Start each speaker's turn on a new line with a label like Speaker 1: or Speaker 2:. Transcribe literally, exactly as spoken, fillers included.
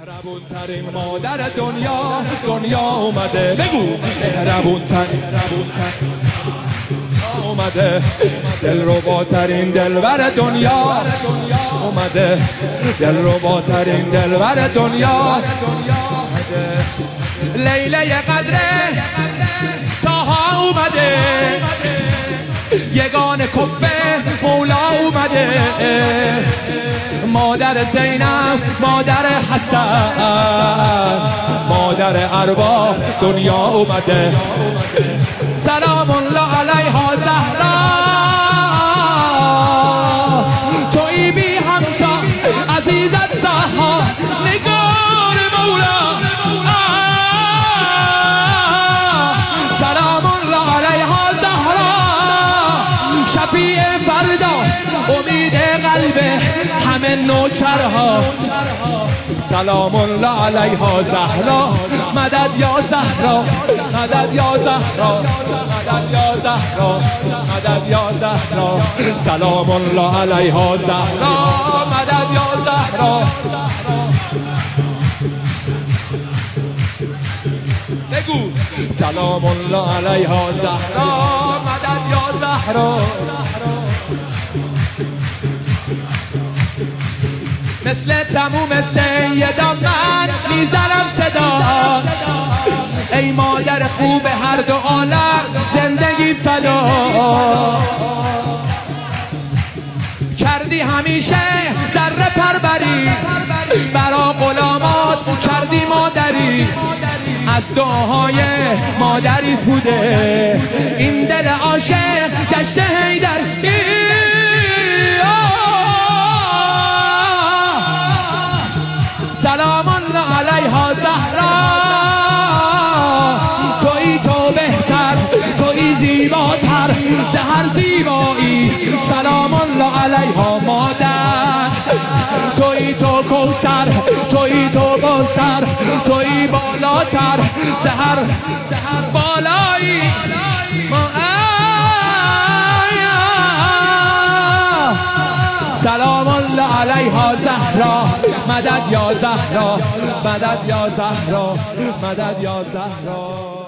Speaker 1: مهربون ترین مادر دنیا دنیا اومده. بگو مهربون ترین اومده. دلربا ترین دلبر دنیا اومده. دلربا ترین دلبر دنیا اومده. لیله قدر تاها اومده. یگان کفه مولا اومده. مادر زینب، مادر حسن، مادر ارباب دنیا اومده. سلام الله علیها زهرا، تویی بی همتا عزیزت زهرا، نگار مولا. سلام الله علیها زهرا، شفیع فردا، امید قلب همه نوکرها. سلام الله علیها زهرا، مدد یا زهرا، مدد یا زهرا، مدد یا زهرا، مدد یا زهرا. سلام الله علیها زهرا، مدد یا زهرا. بگو سلام الله علیها زهرا، مدد یا زهرا. مثل تموم سیدان من میزنم صدا، ای مادر خوب هر دو عالم زندگی فدا. کردی همیشه ذره پروری، برا غلامات کردی مادری. از دعاهای مادریت بوده این دل عاشق گشته حیدر. سلام الله علیها زهرا، تویی تو بهتر، تویی زیباتر ز هر زیبایی. سلام الله علیها مادر، تویی تو کوثر، تویی تو کوثر، تویی بالاتر ز هر بالایی. سلام الله علیها زهرا، مدد یا زهرا، مدد یا زهرا، مدد یا زهرا.